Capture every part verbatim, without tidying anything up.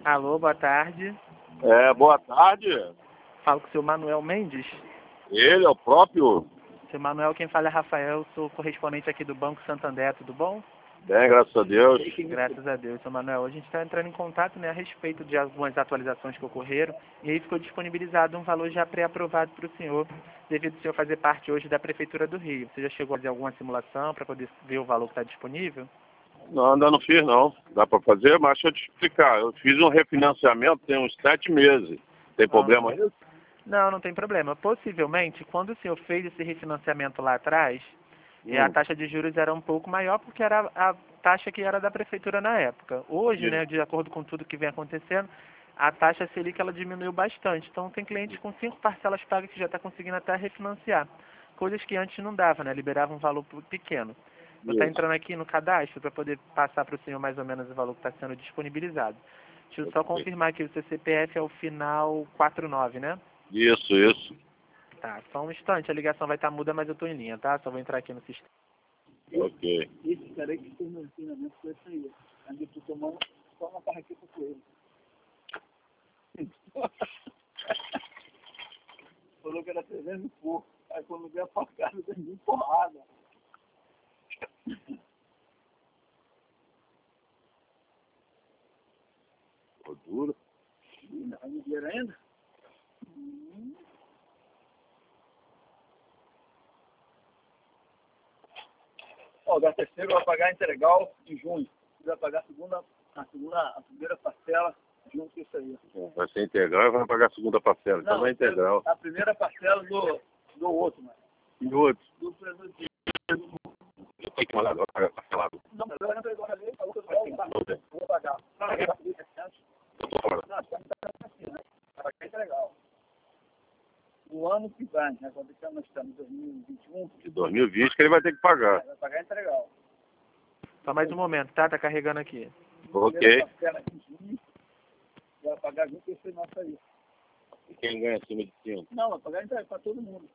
Alô, boa tarde. É, boa tarde. Falo com o seu Manuel Mendes. Ele é o próprio? Seu Manuel, quem fala é Rafael, sou correspondente aqui do Banco Santander, tudo bom? Bem, graças a Deus. Graças a Deus, seu Manuel. A gente está entrando em contato, né, a respeito de algumas atualizações que ocorreram e aí ficou disponibilizado um valor já pré-aprovado para o senhor, devido ao senhor fazer parte hoje da Prefeitura do Rio. Você já chegou a fazer alguma simulação para poder ver o valor que está disponível? Não, ainda não fiz não. Dá para fazer, mas deixa eu te explicar. Eu fiz um refinanciamento tem uns sete meses. Tem problema Aham. isso? Não, não tem problema. Possivelmente, quando o senhor fez esse refinanciamento lá atrás, e a Hum. taxa de juros era um pouco maior porque era a taxa que era da prefeitura na época. Hoje, Isso. né, de acordo com tudo que vem acontecendo, a taxa Selic ela diminuiu bastante. Então tem clientes com cinco parcelas pagas que já está conseguindo até refinanciar. Coisas que antes não dava, né? Liberava um valor pequeno. Vou estar Isso. entrando aqui no cadastro para poder passar para o senhor mais ou menos o valor que está sendo disponibilizado. Deixa eu só Ok. confirmar que o seu C P F é o final quatro nove, né? Isso, isso. Tá, só um instante, a ligação vai estar muda, mas eu tô em linha, tá? Só vou entrar aqui no sistema. Ok. Esse cara aí que fez meu ensinamento foi isso aí. Aí eu tô tomando só uma carraqueta com ele. Falou que era trezentos e pouco. Aí quando veio a facada, eu dei porrada. Ficou duro. Ih, não vai me ver ainda? Hum. Ó, o da terceira vai pagar integral em junho. Vai pagar a segunda, a segunda, a primeira parcela junto com isso aí. Vai ser integral e vai pagar a segunda parcela. Então não é integral. A primeira parcela do, do outro, mano. E o outro? Do presidente. Tem que mandar agora pagar parcelado. Não, mas eu não pegou a lei, falou que eu vou vou pagar. Não, eu vou pagar. Eu tô fora. Não, está assim, né? Vai pagar legal. O ano que vai, né? Quando nós estamos em dois mil e vinte e um, De dois mil e vinte que ele vai ter que pagar. vai pagar integral. Só mais um momento, tá? Tá carregando aqui. Ok. Vai pagar junto com esse nosso aí. E quem ganha acima de cinco? Não, vai pagar integral para todo mundo.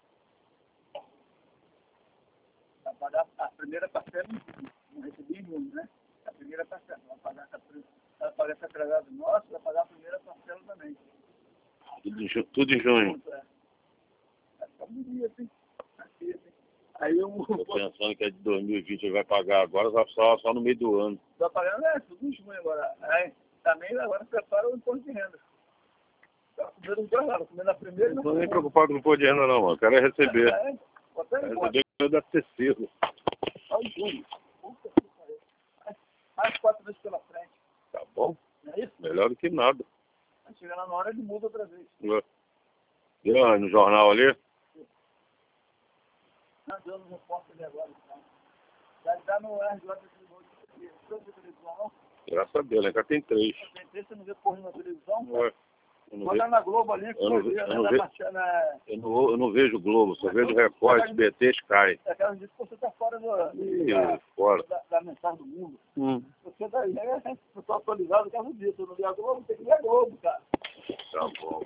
Vai pagar a primeira parcela, não recebi nenhum, né? A primeira parcela. Vai pagar essa, vai pagar essa entregada nossa, vai pagar a primeira parcela também. Tudo em, ju tudo em junho. É. Vai ficar bonito, hein? Assim, assim. Aí eu Tô pensando que é de dois mil e vinte ele vai pagar agora, só, só no meio do ano. vai pagar, né? Tudo em junho agora. Aí, também agora prepara o imposto de renda. Tá comendo os dois lados, comendo a primeira e Não na tô nem segunda. preocupado com o imposto de renda não, mano. Eu quero é receber. É, vou até Quero embora. receber o da Cecília. Só em junho. Puta que pariu. Mais- Mais quatro vezes pela frente. Tá bom? Não é isso? Melhor do que nada. Vai chegar lá na hora de muda outra vez. Viu aí no jornal ali? Não deu no repórter ali agora. Então. Vai estar no R J de noite. Você não vê televisão, não? Graças a Deus, né? Já tem três. Tem três, você não vê porra na televisão? Ué, eu não, Bota vejo, na Globo ali, que eu não, você vê, eu né? não Na vejo, parte- na- eu não, eu não vejo Globo, só vejo Record, S B T, Sky. Aquela diz que você está fora do, Ih, da, fora. da, da mensagem do mundo. Hum. Você daí, né? Eu estou atualizado cada dia. Se eu não ler a Globo, tem que ler a Globo, cara. Tá bom.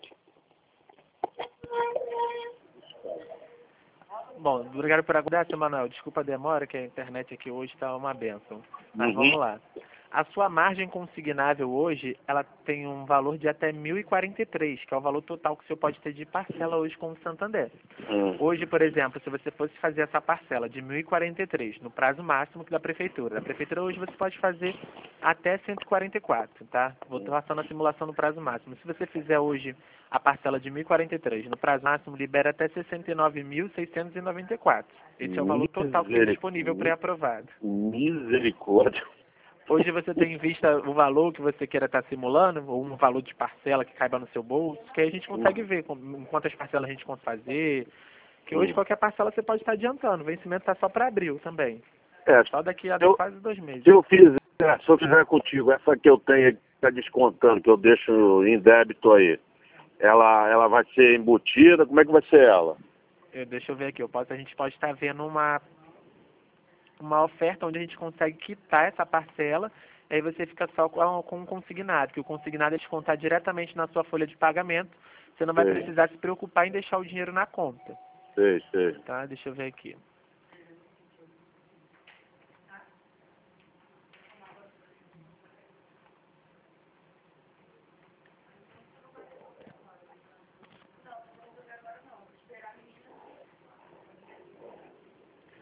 Bom, obrigado por aguardar, seu Manuel. Desculpa a demora, que a internet aqui hoje está uma bênção. Mas Uhum. vamos lá. A sua margem consignável hoje, ela tem um valor de até mil e quarenta e três, que é o valor total que o senhor pode ter de parcela hoje com o Santander. Hum. Hoje, por exemplo, se você fosse fazer essa parcela de mil e quarenta e três, no prazo máximo da prefeitura. Da prefeitura hoje você pode fazer até cento e quarenta e quatro, tá? Vou estar passando a simulação no prazo máximo. Se você fizer hoje a parcela de mil e quarenta e três, no prazo máximo libera até sessenta e nove mil seiscentos e noventa e quatro. Esse é o valor total que tem disponível pré-aprovado. Misericórdia. Hoje você tem em vista o valor que você queira estar simulando, ou um valor de parcela que caiba no seu bolso, que aí a gente consegue ver com- em quantas parcelas a gente consegue fazer. Que hoje qualquer parcela você pode estar adiantando. O vencimento está só para abril também. É, Só daqui a eu- quase dois meses. se eu fizer, se eu fizer contigo, essa que eu tenho que tá descontando, que eu deixo em débito aí, ela, ela vai ser embutida? Como é que vai ser ela? Eu- deixa eu ver aqui. Eu posso, a gente pode estar vendo uma, uma oferta onde a gente consegue quitar essa parcela. Aí você fica só com, com o consignado, que o consignado é descontar diretamente na sua folha de pagamento. Você não vai Sei. precisar se preocupar em deixar o dinheiro na conta. Sei, sei. Tá? Deixa eu ver aqui.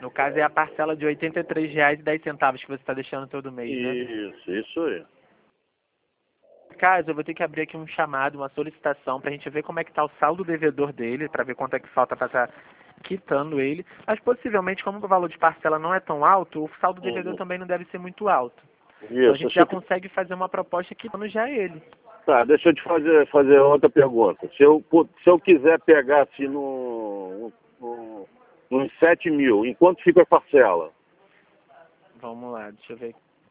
No caso é a parcela de oitenta e três reais e dez centavos que você está deixando todo mês, né? Isso, isso aí. Caso eu vou ter que abrir aqui um chamado, uma solicitação para a gente ver como é que está o saldo devedor dele, para ver quanto é que falta para estar quitando ele. Mas possivelmente, como o valor de parcela não é tão alto, o saldo devedor Uhum. também não deve ser muito alto. Isso, Então a gente já você- consegue fazer uma proposta quitando já ele. Tá, deixa eu te fazer, fazer outra pergunta. Se eu, pu- se eu quiser pegar assim no, no, nos sete mil, em quanto fica a parcela? Vamos lá, deixa eu ver.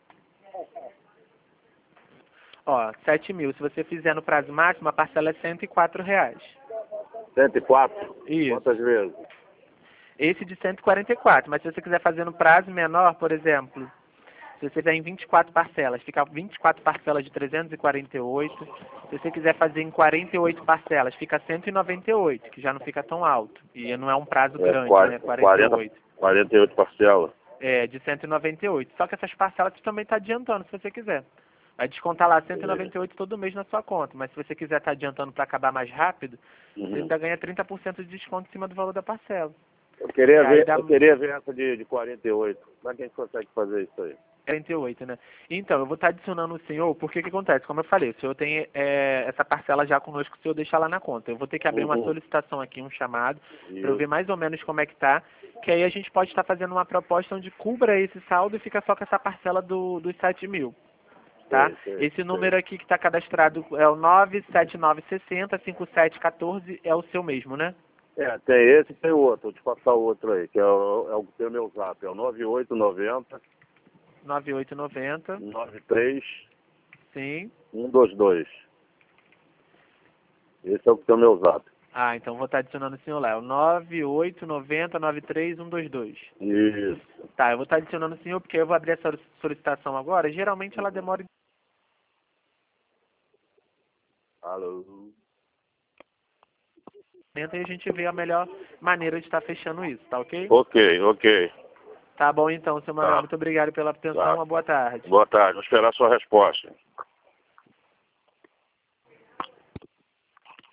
Ó, sete mil. Se você fizer no prazo máximo, a parcela é cento e quatro reais. cento e quatro? Isso. Quantas vezes? Esse de cento e quarenta e quatro. Mas se você quiser fazer no prazo menor, por exemplo, se você fizer em vinte e quatro parcelas, fica vinte e quatro parcelas de trezentos e quarenta e oito. Se você quiser fazer em quarenta e oito parcelas, fica cento e noventa e oito, que já não fica tão alto. E não é um prazo É, grande, quar- né? quarenta, quarenta e oito. quarenta e oito parcelas. É, de cento e noventa e oito. Só que essas parcelas você também está adiantando, se você quiser. Vai descontar lá cento e noventa e oito todo mês na sua conta. Mas se você quiser estar adiantando para acabar mais rápido, você Uhum. ainda ganha trinta por cento de desconto em cima do valor da parcela. Eu queria, E aí ver, dá eu queria ver essa de, de quarenta e oito. Como é que a gente consegue fazer isso aí? quarenta e oito, né? Então, eu vou estar adicionando o senhor, porque o que acontece? Como eu falei, o senhor tem é, essa parcela já conosco, o senhor deixa lá na conta. Eu vou ter que abrir uma Uhum. solicitação aqui, um chamado, para eu Isso. ver mais ou menos como é que tá, que aí a gente pode estar fazendo uma proposta onde cubra esse saldo e fica só com essa parcela do, dos sete mil. Tá? Sei, sei, Esse número aqui que está cadastrado é o nove sete nove seis zero, cinco sete um quatro, é o seu mesmo, né? É, tem esse e tem o outro. Vou te passar o outro aí, que é o, é o que tem o meu zap. É o nove oito nove zero, nove oito nove zero, nove três sim. um dois dois. Esse é o que tem o meu zap. Ah, então vou estar adicionando o senhor lá. É o nove oito nove zero nove três um dois dois. Isso. Tá, eu vou estar adicionando o senhor porque eu vou abrir essa solicitação agora. Geralmente ela demora Alô? e a gente vê a melhor maneira de estar fechando isso, tá ok? Ok, ok. Tá bom então, seu Manuel. Tá. Muito obrigado pela atenção. Tá. Uma boa tarde. Boa tarde. Vou esperar a sua resposta.